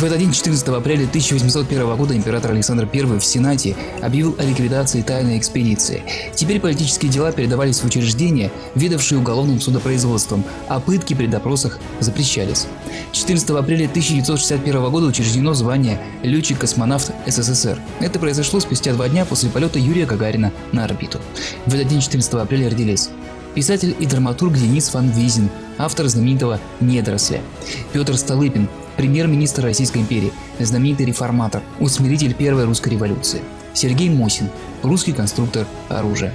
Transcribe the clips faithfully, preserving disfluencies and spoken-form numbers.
этот день, четырнадцатого апреля тысяча восемьсот первого года, император Александр Первый в Сенате объявил о ликвидации тайной экспедиции. Теперь политические дела передавались в учреждения, ведавшие уголовным судопроизводством, а пытки при допросах запрещались. четырнадцатого апреля тысяча девятьсот шестьдесят первого года учреждено звание «Летчик-космонавт СССР». Это произошло спустя два дня после полета Юрия Гагарина на орбиту. В этот день, четырнадцатого апреля, родились писатель и драматург Денис Ван Визин, автор знаменитого «Недоросля», Петр Столыпин, премьер-министр Российской империи, знаменитый реформатор, усмиритель Первой русской революции, Сергей Мосин, русский конструктор оружия.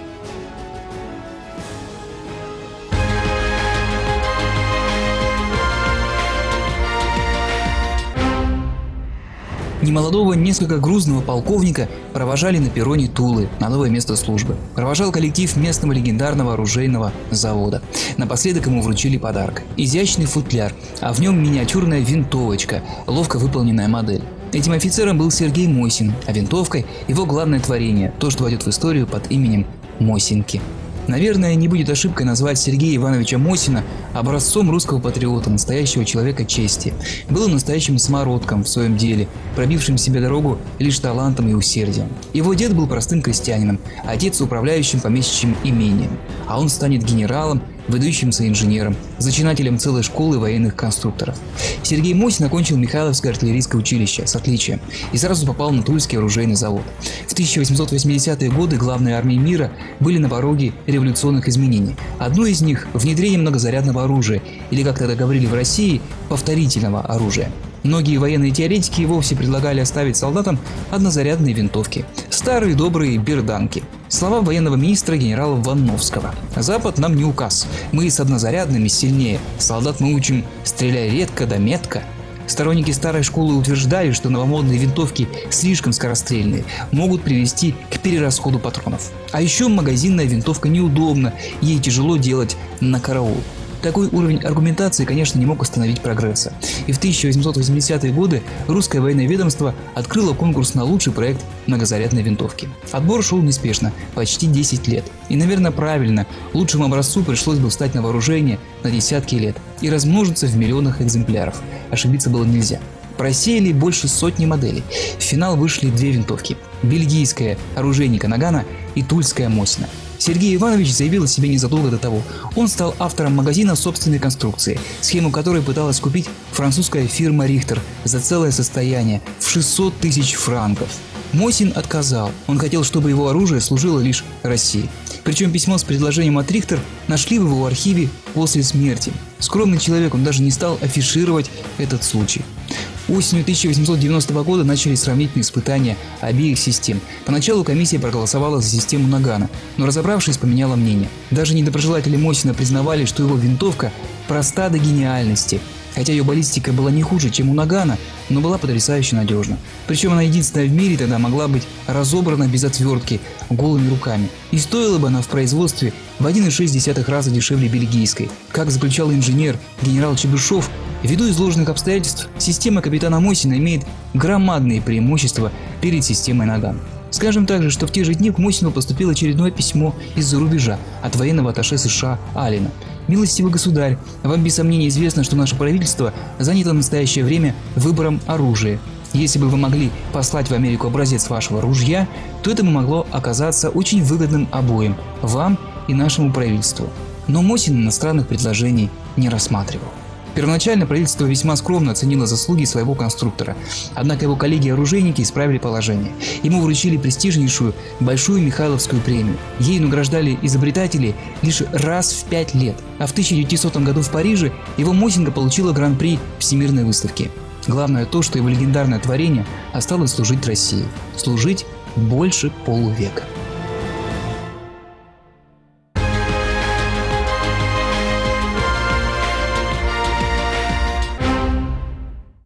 Немолодого, несколько грузного полковника провожали на перроне Тулы на новое место службы. Провожал коллектив местного легендарного оружейного завода. Напоследок ему вручили подарок – изящный футляр, а в нем миниатюрная винтовочка, ловко выполненная модель. Этим офицером был Сергей Мосин, а винтовкой – его главное творение, то, что войдет в историю под именем Мосинки. Наверное, не будет ошибкой назвать Сергея Ивановича Мосина образцом русского патриота, настоящего человека чести. Был он настоящим самородком в своем деле, пробившим себе дорогу лишь талантом и усердием. Его дед был простым крестьянином, отец управляющим помещичьим имением, а он станет генералом, выдающимся инженером, зачинателем целой школы военных конструкторов. Сергей Мосин окончил Михайловское артиллерийское училище с отличием и сразу попал на Тульский оружейный завод. В тысяча восемьсот восьмидесятые годы главные армии мира были на пороге революционных изменений. Одно из них – внедрение многозарядного оружия, или, как тогда говорили в России, повторительного оружия. Многие военные теоретики и вовсе предлагали оставить солдатам однозарядные винтовки – старые добрые берданки. Слова военного министра генерала Ванновского: «Запад нам не указ, мы с однозарядными сильнее, солдат мы учим, стреляй редко да метко». Сторонники старой школы утверждали, что новомодные винтовки слишком скорострельные, могут привести к перерасходу патронов. А еще магазинная винтовка неудобна, ей тяжело делать на караул. Такой уровень аргументации, конечно, не мог остановить прогресса. И в тысяча восемьсот восьмидесятые годы русское военное ведомство открыло конкурс на лучший проект многозарядной винтовки. Отбор шел неспешно, почти десять лет. И, наверное, правильно, лучшему образцу пришлось бы встать на вооружение на десятки лет и размножиться в миллионах экземпляров. Ошибиться было нельзя. Просеяли больше сотни моделей. В финал вышли две винтовки – бельгийская оружейника Нагана и тульская Мосина. Сергей Иванович заявил о себе незадолго до того. Он стал автором магазина собственной конструкции, схему которой пыталась купить французская фирма Рихтер за целое состояние в шестьсот тысяч франков. Мосин отказал. Он хотел, чтобы его оружие служило лишь России. Причем письмо с предложением от Рихтер нашли в его архиве после смерти. Скромный человек, он даже не стал афишировать этот случай. Осенью тысяча восемьсот девяностого года начались сравнительные испытания обеих систем. Поначалу комиссия проголосовала за систему Нагана, но, разобравшись, поменяла мнение. Даже недоброжелатели Мосина признавали, что его винтовка проста до гениальности. Хотя ее баллистика была не хуже, чем у Нагана, но была потрясающе надежна. Причем она единственная в мире тогда могла быть разобрана без отвертки, голыми руками. И стоила бы она в производстве в один и шесть десятых раза дешевле бельгийской. Как заключал инженер генерал Чебышев, ввиду изложенных обстоятельств, система капитана Мосина имеет громадные преимущества перед системой Наган. Скажем также, что в те же дни к Мосину поступило очередное письмо из-за рубежа от военного атташе США Аллена. «Милостивый государь, вам без сомнения известно, что наше правительство занято в настоящее время выбором оружия. Если бы вы могли послать в Америку образец вашего ружья, то это бы могло оказаться очень выгодным обоим, вам и нашему правительству». Но Мосин иностранных предложений не рассматривал. Первоначально правительство весьма скромно оценило заслуги своего конструктора, однако его коллеги-оружейники исправили положение. Ему вручили престижнейшую Большую Михайловскую премию. Ей награждали изобретателей лишь раз в пять лет, а в тысяча девятисотом году в Париже его Мосинка получила гран-при Всемирной выставки. Главное то, что его легендарное творение осталось служить России. Служить больше полувека.